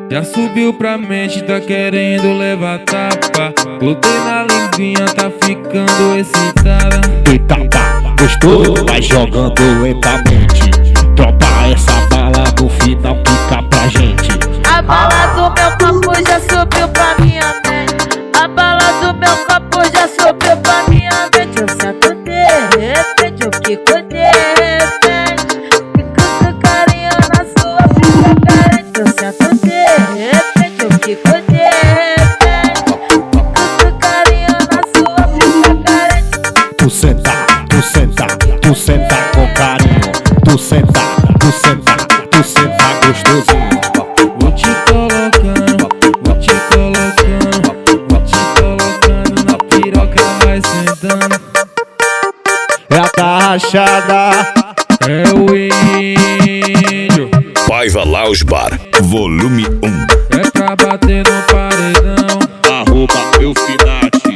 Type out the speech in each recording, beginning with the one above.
Já subiu pra mente, tá querendo levar tapa. Glutei na linguinha, tá ficando excitada. Eita, tá, gostou? Vai jogando lentamente. Dropa essa bala no final, pica pra gente. A bala do meu copo já subiu pra minha mente. A bala do meu copo já subiu pra minha mente. Eu sento de repente, eu quico de repente. Fico com carinho na sua pica carente. Eu sento de repente, eu quico de repente. Fico com carinho na sua pica carente. Tu senta, tu senta, tu senta com carinho. Tu senta, tu senta, tu senta gostosinho. Vou te colocando, vou te colocando, vou te colocando na piroca, vai sentando. É a tarrachada, É o índio, Paiva Lounge Bar, volume 1. é pra bater no paredão. @eufinati.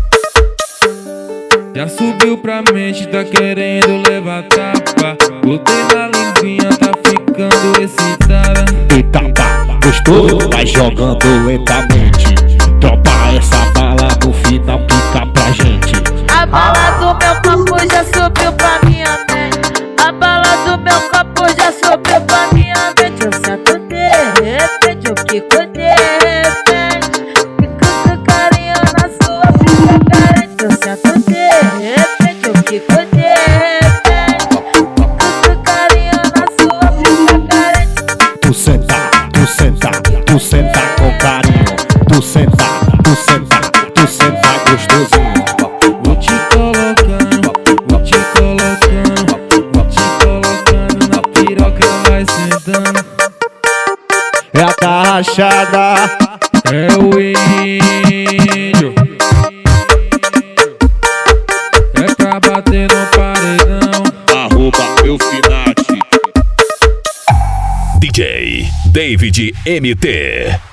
Já subiu pra mente, tá querendo levar tapa. Glutei na linguinha, tá ficando excitada. Eita, tá, gostou? Vai jogando lentamente. Dropa essa bala no final, pica pra gente. A bala do meu copo já subiu pra minha mente. A bala do meu copo já subiu pra minha mente. Eu sento de repente, eu quico de repente. Fico com carinho na sua pica carente. Eu sento de repente, eu quico de repente. Fico com carinho na sua pica carente. Tu senta, tu senta, tu senta com carinho. Tu senta, tu senta, tu senta gostosinho. Vou te colocando, vou te colocando, vou te colocando na piroca, vai sentando. É a tarrachada, É o índio, é pra bater no paredão. @eufinati. DJ David MT.